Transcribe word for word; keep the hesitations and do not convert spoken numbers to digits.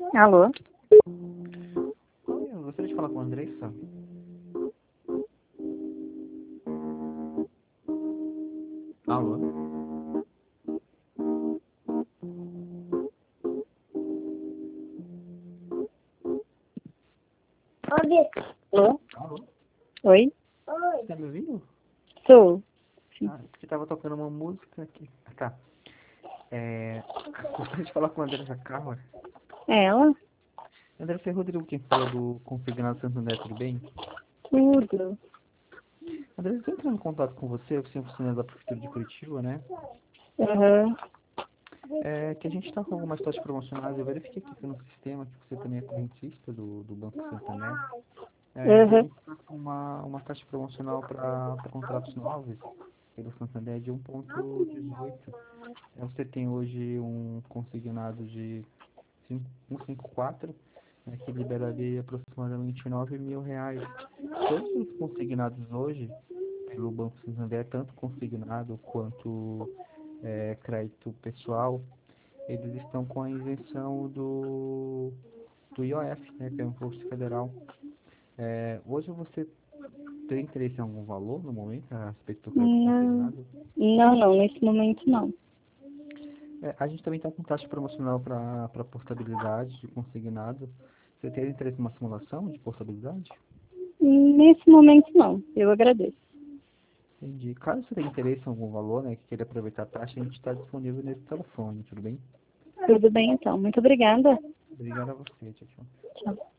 Alô? Oi, eu gostaria de falar com a Andressa. Alô? Alô? Alô? Oi? Você tá me ouvindo? Sou. Sim. Ah, porque tava tocando uma música aqui. Ah, tá. É... Gostaria de falar com a Andressa Carla. É ela? Andressa é Rodrigo quem fala do Consignado Santander, tudo bem? Tudo. Andressa, eu tô entrando em contato com você, eu sou funcionário da Prefeitura de Curitiba, né? Aham. É que a gente tá com algumas taxas promocionais, eu verifiquei aqui no sistema que você também é correntista do, do Banco Santander. É, e a Aham. gente está com uma, uma taxa promocional para contratos novos pelo Santander de um ponto dezoito. É, você tem hoje um consignado de cento e cinquenta e quatro, né, que liberaria aproximadamente nove mil reais. Todos os consignados hoje pelo Banco Santander, tanto consignado quanto é, crédito pessoal, eles estão com a isenção do, do I O F, né, que é o Imposto Federal. É, hoje você tem interesse em algum valor no momento a respeito do crédito Não, consignado? não, não, nesse momento não. É, a gente também está com taxa promocional para para portabilidade de consignado. Você tem interesse em uma simulação de portabilidade? Nesse momento não. Eu agradeço. Entendi. Caso você tenha interesse em algum valor, né, que queira aproveitar a taxa, a gente está disponível nesse telefone, tudo bem? Tudo bem então. Muito obrigada. Obrigado a você, tchau, tchau. Tchau.